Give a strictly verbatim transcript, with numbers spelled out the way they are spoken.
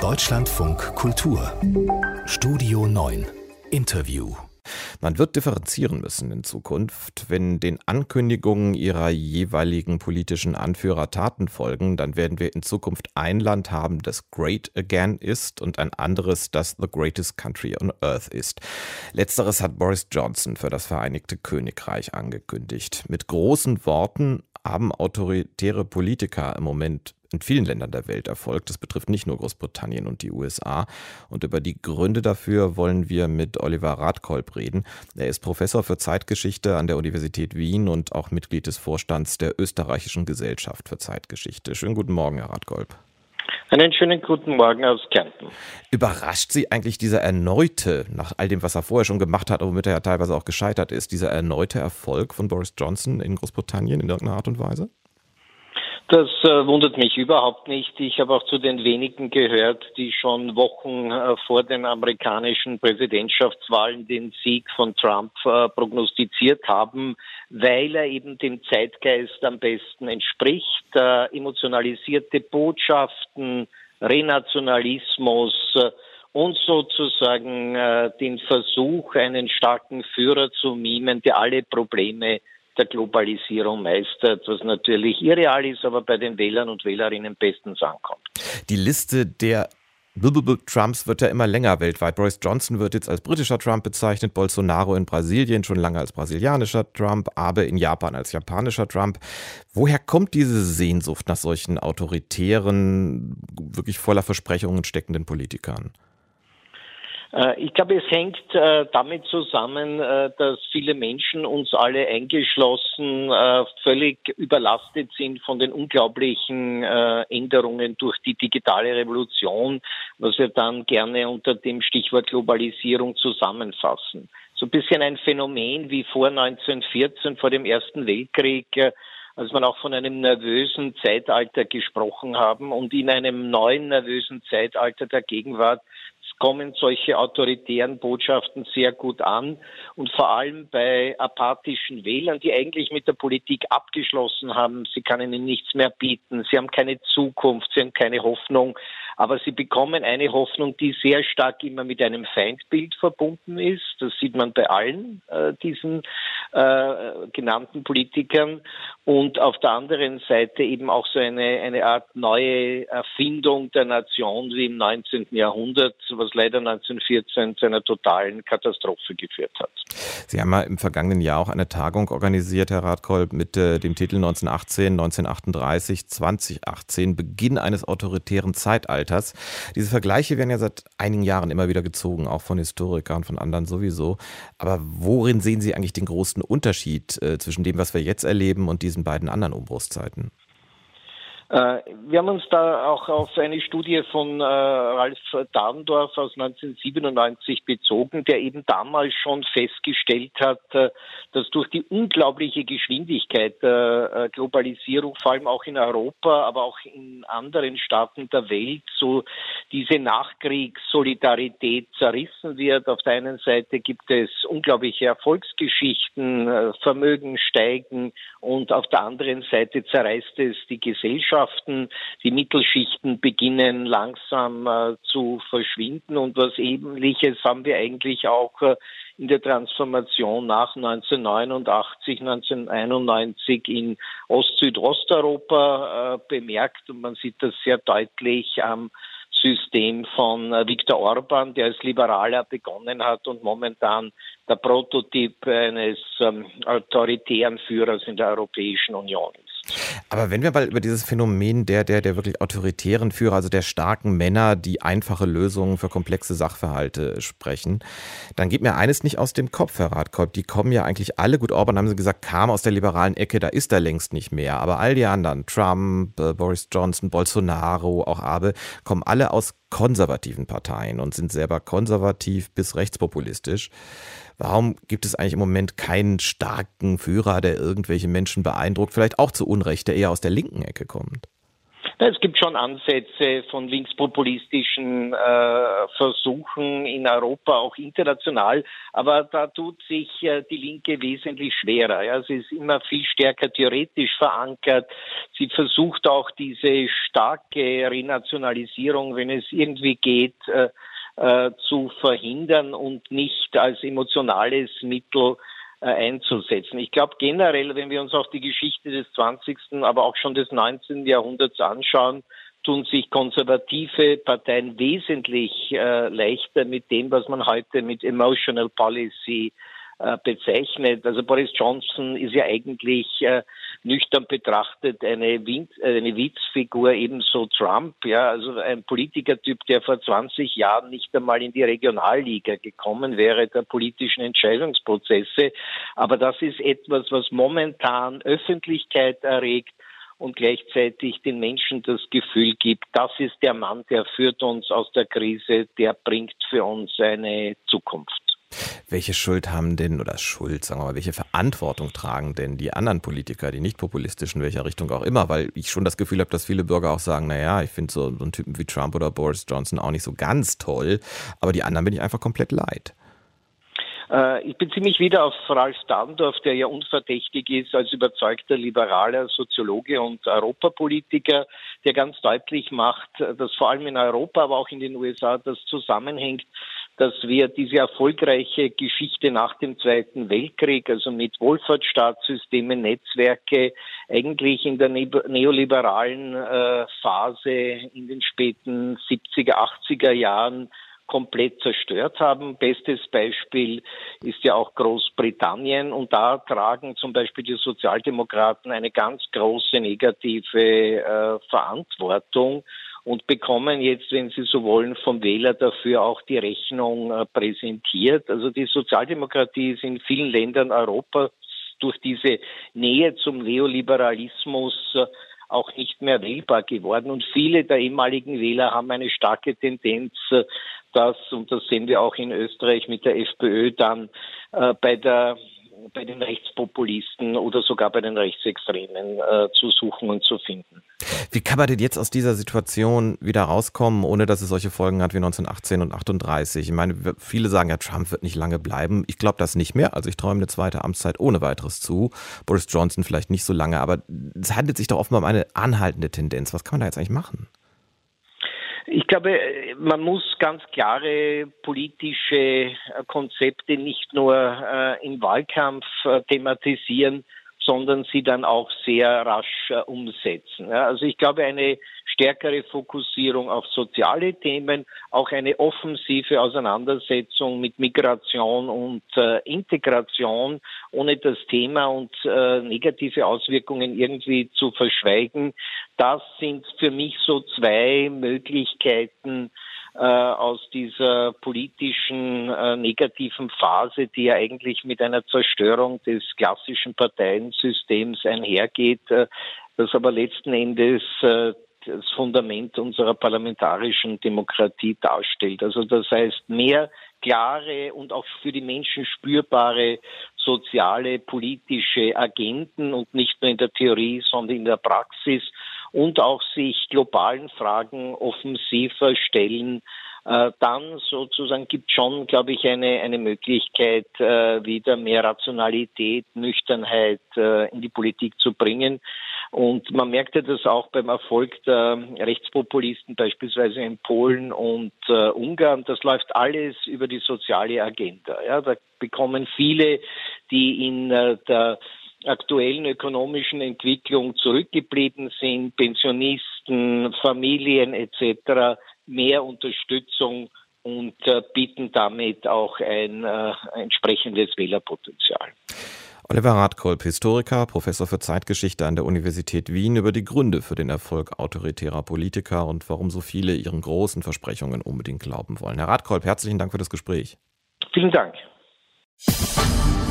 Deutschlandfunk Kultur Studio neun Interview. Man wird differenzieren müssen in Zukunft. Wenn den Ankündigungen ihrer jeweiligen politischen Anführer Taten folgen, dann werden wir in Zukunft ein Land haben, das great again ist und ein anderes, das the greatest country on earth ist. Letzteres hat Boris Johnson für das Vereinigte Königreich angekündigt. Mit großen Worten haben autoritäre Politiker im Moment in vielen Ländern der Welt Erfolg. Das betrifft nicht nur Großbritannien und die U S A. Und über die Gründe dafür wollen wir mit Oliver Radkolb reden. Er ist Professor für Zeitgeschichte an der Universität Wien und auch Mitglied des Vorstands der Österreichischen Gesellschaft für Zeitgeschichte. Schönen guten Morgen, Herr Radkolb. Einen schönen guten Morgen aus Kärnten. Überrascht Sie eigentlich dieser erneute, nach all dem, was er vorher schon gemacht hat, womit er ja teilweise auch gescheitert ist, dieser erneute Erfolg von Boris Johnson in Großbritannien in irgendeiner Art und Weise? Das äh, wundert mich überhaupt nicht. Ich habe auch zu den wenigen gehört, die schon Wochen äh, vor den amerikanischen Präsidentschaftswahlen den Sieg von Trump äh, prognostiziert haben, weil er eben dem Zeitgeist am besten entspricht. Äh, emotionalisierte Botschaften, Renationalismus äh, und sozusagen äh, den Versuch, einen starken Führer zu mimen, der alle Probleme der Globalisierung meistert, was natürlich irreal ist, aber bei den Wählern und Wählerinnen bestens ankommt. Die Liste der Trumps wird ja immer länger weltweit. Boris Johnson wird jetzt als britischer Trump bezeichnet, Bolsonaro in Brasilien schon lange als brasilianischer Trump, Abe in Japan als japanischer Trump. Woher kommt diese Sehnsucht nach solchen autoritären, wirklich voller Versprechungen steckenden Politikern? Ich glaube, es hängt äh, damit zusammen, äh, dass viele Menschen, uns alle eingeschlossen, äh, völlig überlastet sind von den unglaublichen äh, Änderungen durch die digitale Revolution, was wir dann gerne unter dem Stichwort Globalisierung zusammenfassen. So ein bisschen ein Phänomen wie vor neunzehnhundertvierzehn, vor dem Ersten Weltkrieg, äh, als man auch von einem nervösen Zeitalter gesprochen haben, und in einem neuen nervösen Zeitalter der Gegenwart kommen solche autoritären Botschaften sehr gut an, und vor allem bei apathischen Wählern, die eigentlich mit der Politik abgeschlossen haben. Sie kann ihnen nichts mehr bieten, sie haben keine Zukunft, sie haben keine Hoffnung, aber sie bekommen eine Hoffnung, die sehr stark immer mit einem Feindbild verbunden ist. Das sieht man bei allen äh, diesen äh, genannten Politikern, und auf der anderen Seite eben auch so eine, eine Art neue Erfindung der Nation wie im neunzehnten Jahrhundert, was leider neunzehnhundertvierzehn zu einer totalen Katastrophe geführt hat. Sie haben ja im vergangenen Jahr auch eine Tagung organisiert, Herr Radkolb, mit äh, dem Titel neunzehnhundertachtzehn, neunzehnhundertachtunddreißig, zweitausendachtzehn, Beginn eines autoritären Zeitalters. Diese Vergleiche werden ja seit einigen Jahren immer wieder gezogen, auch von Historikern, von anderen sowieso. Aber worin sehen Sie eigentlich den großen Unterschied äh, zwischen dem, was wir jetzt erleben, und diesen beiden anderen Umbruchszeiten? Wir haben uns da auch auf eine Studie von äh, Ralf Dahrendorf aus neunzehnhundertsiebenundneunzig bezogen, der eben damals schon festgestellt hat, äh, dass durch die unglaubliche Geschwindigkeit der äh, Globalisierung, vor allem auch in Europa, aber auch in anderen Staaten der Welt, so diese Nachkriegssolidarität zerrissen wird. Auf der einen Seite gibt es unglaubliche Erfolgsgeschichten, äh, Vermögen steigen, und auf der anderen Seite zerreißt es die Gesellschaft. Die Mittelschichten beginnen langsam äh, zu verschwinden, und was Ähnliches haben wir eigentlich auch äh, in der Transformation nach neunzehnhundertneunundachtzig, neunzehnhunderteinundneunzig in Ost-Südosteuropa äh, bemerkt, und man sieht das sehr deutlich am System von äh, Viktor Orban, der als Liberaler begonnen hat und momentan der Prototyp eines ähm, autoritären Führers in der Europäischen Union ist. Aber wenn wir mal über dieses Phänomen der, der, der wirklich autoritären Führer, also der starken Männer, die einfache Lösungen für komplexe Sachverhalte sprechen, dann geht mir eines nicht aus dem Kopf, Herr Radkolb. Die kommen ja eigentlich alle, gut, Orban haben Sie gesagt, kam aus der liberalen Ecke, da ist er längst nicht mehr. Aber all die anderen, Trump, äh, Boris Johnson, Bolsonaro, auch Abe, kommen alle aus konservativen Parteien und sind selber konservativ bis rechtspopulistisch. Warum gibt es eigentlich im Moment keinen starken Führer, der irgendwelche Menschen beeindruckt, vielleicht auch zu Unrecht, der eher aus der linken Ecke kommt? Ja, es gibt schon Ansätze von linkspopulistischen äh, Versuchen in Europa, auch international, aber da tut sich äh, die Linke wesentlich schwerer. Ja. Sie ist immer viel stärker theoretisch verankert. Sie versucht auch diese starke Renationalisierung, wenn es irgendwie geht, äh, äh, zu verhindern und nicht als emotionales Mittel einzusetzen. Ich glaube generell, wenn wir uns auch die Geschichte des zwanzigsten, aber auch schon des neunzehnten Jahrhunderts anschauen, tun sich konservative Parteien wesentlich äh, leichter mit dem, was man heute mit Emotional Policy äh, bezeichnet. Also Boris Johnson ist ja eigentlich äh, nüchtern betrachtet eine, Win- eine Witzfigur, ebenso Trump, ja, also ein Politikertyp, der vor zwanzig Jahren nicht einmal in die Regionalliga gekommen wäre, der politischen Entscheidungsprozesse. Aber das ist etwas, was momentan Öffentlichkeit erregt und gleichzeitig den Menschen das Gefühl gibt, das ist der Mann, der führt uns aus der Krise, der bringt für uns eine Zukunft. Welche Schuld haben denn, oder Schuld, sagen wir mal, welche Verantwortung tragen denn die anderen Politiker, die nicht populistisch in welcher Richtung auch immer? Weil ich schon das Gefühl habe, dass viele Bürger auch sagen, naja, ich finde so, so einen Typen wie Trump oder Boris Johnson auch nicht so ganz toll, aber die anderen bin ich einfach komplett leid. Ich beziehe mich wieder auf Ralf Dahrendorf, der ja unverdächtig ist als überzeugter liberaler Soziologe und Europapolitiker, der ganz deutlich macht, dass vor allem in Europa, aber auch in den U S A das zusammenhängt, dass wir diese erfolgreiche Geschichte nach dem Zweiten Weltkrieg, also mit Wohlfahrtsstaatssystemen, Netzwerke, eigentlich in der ne- neoliberalen äh, Phase in den späten siebziger, achtziger Jahren komplett zerstört haben. Bestes Beispiel ist ja auch Großbritannien, und da tragen zum Beispiel die Sozialdemokraten eine ganz große negative äh, Verantwortung und bekommen jetzt, wenn Sie so wollen, vom Wähler dafür auch die Rechnung äh, präsentiert. Also die Sozialdemokratie ist in vielen Ländern Europas durch diese Nähe zum Neoliberalismus äh, auch nicht mehr wählbar geworden. Und viele der ehemaligen Wähler haben eine starke Tendenz, äh, dass, und das sehen wir auch in Österreich mit der FPÖ, dann äh, bei der bei den Rechtspopulisten oder sogar bei den Rechtsextremen äh, zu suchen und zu finden. Wie kann man denn jetzt aus dieser Situation wieder rauskommen, ohne dass es solche Folgen hat wie neunzehnhundertachtzehn und achtunddreißig? Ich meine, viele sagen ja, Trump wird nicht lange bleiben. Ich glaube das nicht mehr. Also ich träume eine zweite Amtszeit ohne weiteres zu. Boris Johnson vielleicht nicht so lange, aber es handelt sich doch offenbar um eine anhaltende Tendenz. Was kann man da jetzt eigentlich machen? Ich glaube, man muss ganz klare politische Konzepte nicht nur äh, im Wahlkampf äh, thematisieren, sondern sie dann auch sehr rasch äh, umsetzen. Ja, also ich glaube, eine stärkere Fokussierung auf soziale Themen, auch eine offensive Auseinandersetzung mit Migration und äh, Integration, ohne das Thema und äh, negative Auswirkungen irgendwie zu verschweigen. Das sind für mich so zwei Möglichkeiten, äh, aus dieser politischen äh, negativen Phase, die ja eigentlich mit einer Zerstörung des klassischen Parteiensystems einhergeht, äh, das aber letzten Endes äh, das Fundament unserer parlamentarischen Demokratie darstellt. Also das heißt, mehr klare und auch für die Menschen spürbare soziale, politische Agenden und nicht nur in der Theorie, sondern in der Praxis, und auch sich globalen Fragen offensiver stellen. Äh, dann sozusagen gibt schon, glaube ich, eine, eine Möglichkeit, äh, wieder mehr Rationalität, Nüchternheit äh, in die Politik zu bringen. Und man merkte das auch beim Erfolg der Rechtspopulisten, beispielsweise in Polen und äh, Ungarn. Das läuft alles über die soziale Agenda. Ja, da bekommen viele, die in äh, der aktuellen ökonomischen Entwicklung zurückgeblieben sind, Pensionisten, Familien et cetera, mehr Unterstützung und äh, bieten damit auch ein äh, entsprechendes Wählerpotenzial. Oliver Radkolb, Historiker, Professor für Zeitgeschichte an der Universität Wien, über die Gründe für den Erfolg autoritärer Politiker und warum so viele ihren großen Versprechungen unbedingt glauben wollen. Herr Radkolb, herzlichen Dank für das Gespräch. Vielen Dank.